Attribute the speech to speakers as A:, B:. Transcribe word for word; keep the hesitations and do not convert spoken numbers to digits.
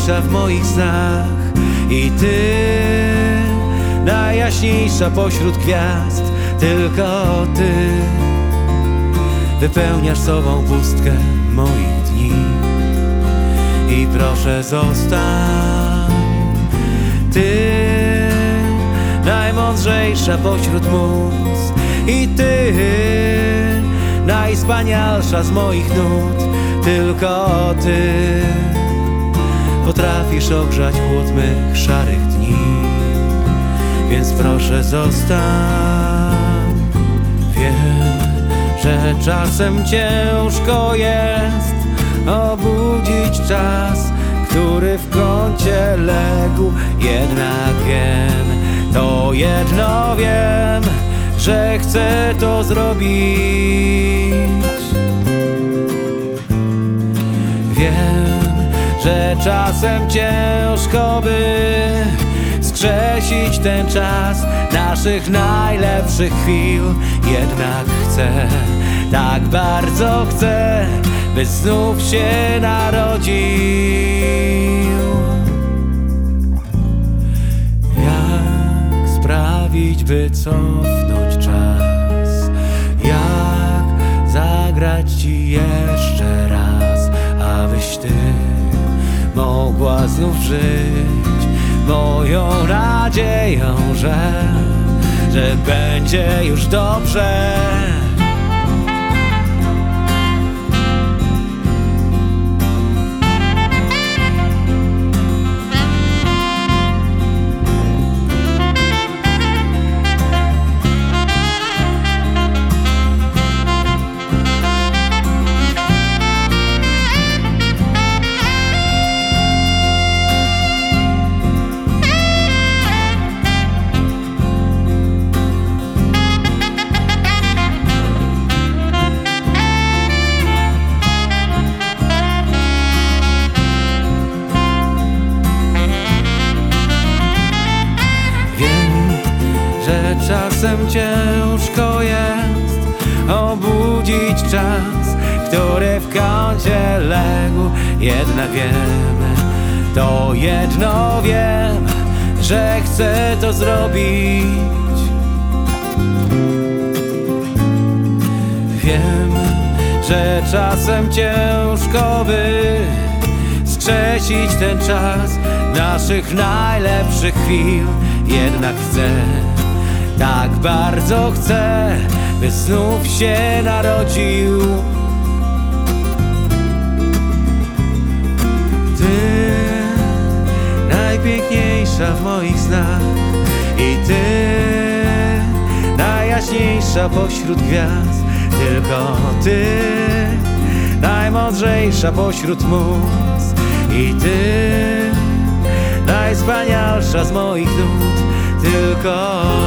A: najpiękniejsza w moich snach. I Ty, najjaśniejsza pośród gwiazd. Tylko Ty wypełniasz sobą pustkę moich dni. I proszę zostań, Ty, najmądrzejsza pośród mus. I Ty, najwspanialsza z moich nut. Tylko Ty potrafisz ogrzać chłód mych szarych dni. Więc proszę zostań. Wiem, że czasem ciężko jest obudzić czas, który w kącie legł. Jednak wiem, to jedno wiem, że chcę to zrobić. Wiem, że czasem ciężko by skrzesić ten czas naszych najlepszych chwil. Jednak chcę, tak bardzo chcę, by znów się narodził. Jak sprawić, by cofnąć czas? Jak zagrać Ci jeszcze raz, abyś Ty mogła znów żyć moją nadzieją, że, że będzie już dobrze. Czasem ciężko jest obudzić czas, który w kącie legł. Jednak wiem, to jedno wiem, że chcę to zrobić. Wiem, że czasem ciężko by skrzesić ten czas naszych najlepszych chwil. Jednak chcę, tak bardzo chcę, by znów się narodził. Ty, najpiękniejsza w moich snach. I Ty, najjaśniejsza pośród gwiazd. Tylko Ty, najmądrzejsza pośród mus. I Ty, najwspanialsza z moich nut. Tylko